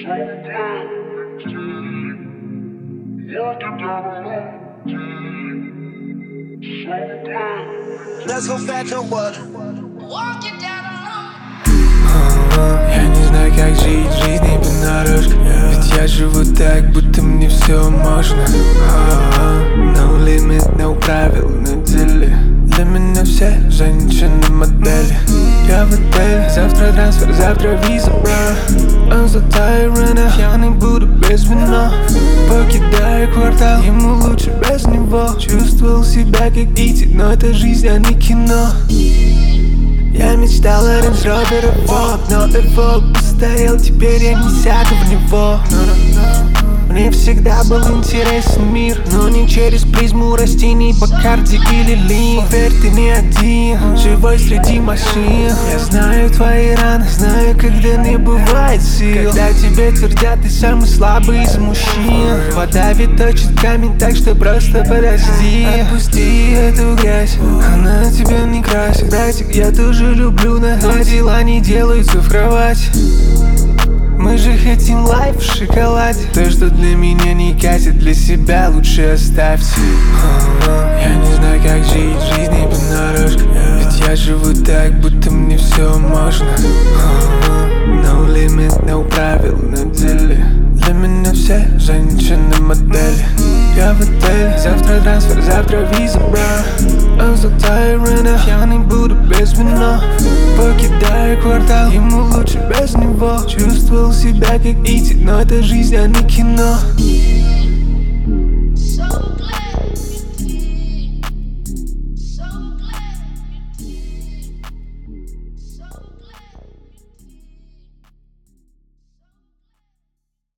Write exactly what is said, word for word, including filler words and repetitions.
Let's go fat your butt. Я не знаю, как жить жизнь понарошку, ведь я живу так, будто мне все можно. No limit, no правил на деле. Для меня все женщины модели. Я в отеле, завтра трансфер, завтра виза, бро. Он за тайрена, пьяный буду без вина. Покидаю квартал, ему лучше без него. Чувствовал себя как Ити, но это жизнь, а не кино. Я мечтал о Range Rover Evoque, но Evoque постарел, теперь я не сяду в него. Мне всегда был интересен мир, но не через призму растений, Бакарди или Лин. Поверь, ты не один, живой среди машин. Я знаю твои раны, знаю, когда не бывает сил. Когда тебе твердят, ты самый слабый из мужчин. Вода ведь точит камень, так что просто подожди. Отпусти эту грязь, она тебя не красит. Братик, я тоже люблю, но дела не делаются в кровать. Мы же хотим лайф в шоколаде. То, что для меня не катит, для себя лучше оставьте. Я не знаю, как жить жизнь понарошку, ведь я живу так, будто мне все можно. No limit, no правил на деле. Для меня все женщины модели. Я в отеле, завтра трансфер, завтра виза, бро. Он за тайрена, пьяный буду без вина. Покидаю квартал, ему лучше без него. Чувствовал себя как Ити, но это жизнь, а не кино.